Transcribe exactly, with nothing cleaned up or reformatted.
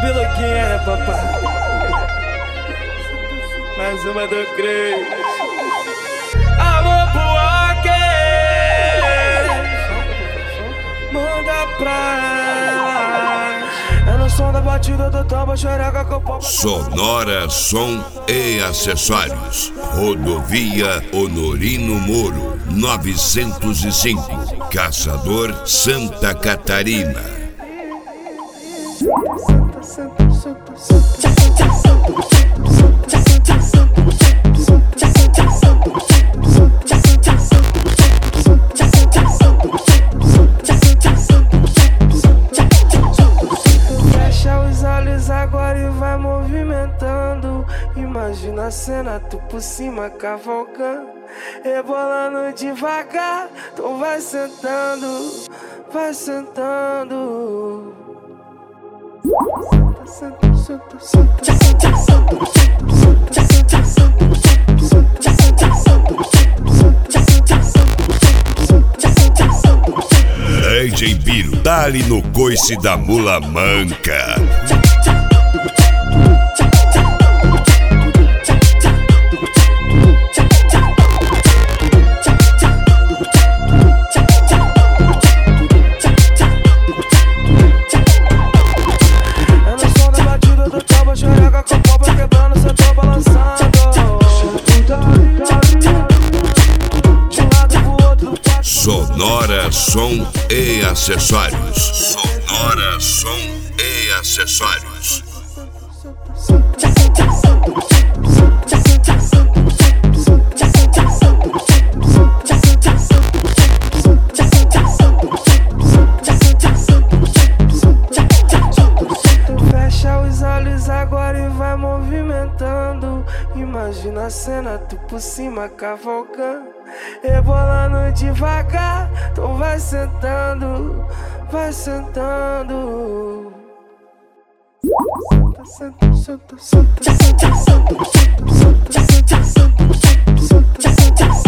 biluquinha, né, papai? Mais uma do Cris. Alô, Buarque, manda pra é no som da batida do tambo, xereca com pop. Sonora, som e acessórios. Rodovia Honorino Moro, novecentos e cinco, Caçador, Santa Catarina. Fecha os olhos agora e vai movimentando. Imagina a cena, tu por cima cavalcando, rebolando devagar. Tu vai sentando, vai sentando. Senta, senta, senta, D J Biro, dá-lhe no coice da mula manca. Sonora, som e acessórios. Sonora, som e acessórios. Fecha os olhos agora e vai movimentando. Imagina a cena, tu por cima cavalcando, rebolando devagar. Tu vai sentando, vai sentando. Senta, senta, senta, senta, senta, senta, senta, senta, senta, senta, senta.